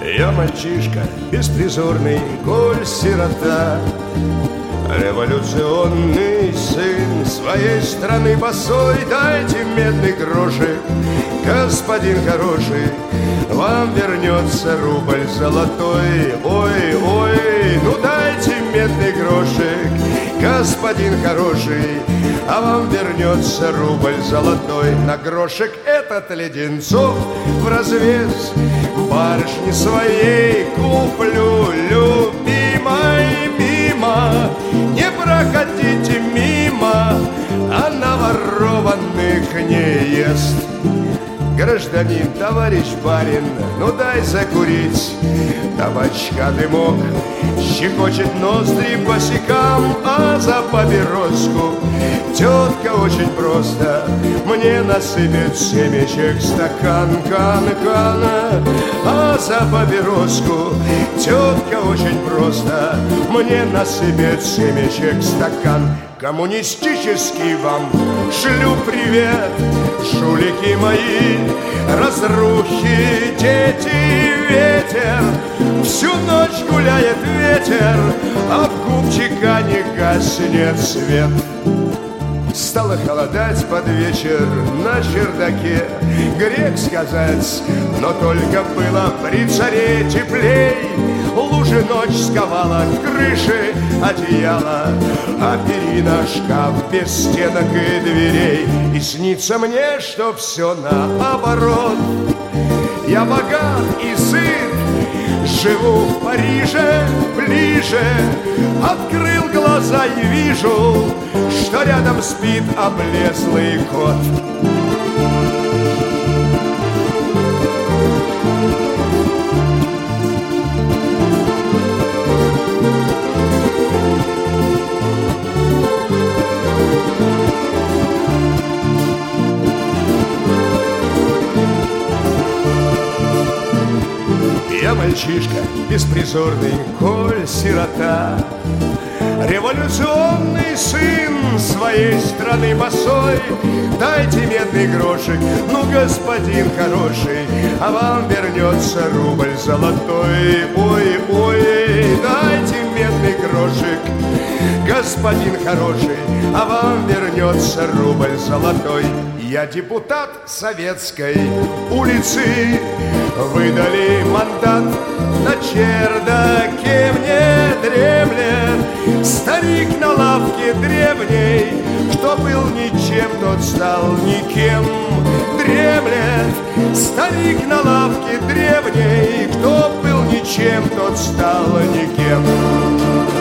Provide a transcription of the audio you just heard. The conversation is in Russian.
Я мальчишка беспризорный, коль сирота, революционный сын своей страны босой. Дайте медный грошек, господин хороший, вам вернется рубль золотой. Ой, ой, ну дайте медный грошек, господин хороший, а вам вернется рубль золотой. На грошек этот леденцов в развес барышни своей куплю, любимой, мимо. Не проходите мимо, она ворованных не ест. Гражданин, товарищ барин, ну дай закурить. Табачка дымок щекочет ноздри босикам, а за папироску тетка очень просто мне насыпет семечек стакан, кан. А за папироску тетка очень просто мне насыпет семечек стакан. Коммунистический вам шлю привет, жулики мои, разрухи, дети, ветер. Всю ночь гуляет ветер, а в купчика не гаснет свет. Стало холодать под вечер на чердаке, грех сказать, но только было при царе теплей. Лужи ночь сковала к крыше одеяло, а перина шкаф без стенок и дверей. И снится мне, что все наоборот. Я богат и сыт, живу в Париже ближе. Открыл глаза и вижу, что рядом спит облезлый кот. Я мальчишка беспризорный, коль сирота, революционный сын своей страны босой. Дайте медный грошек, ну, господин хороший, а вам вернется рубль золотой. Ой, ой, дайте медный грошек, господин хороший, а вам вернется рубль золотой. Я депутат Советской улицы, выдали мандат, на чердаке мне дремлет старик на лавке древней. Кто был ничем, тот стал никем. Дремлет старик на лавке древней. Кто был ничем, тот стал никем.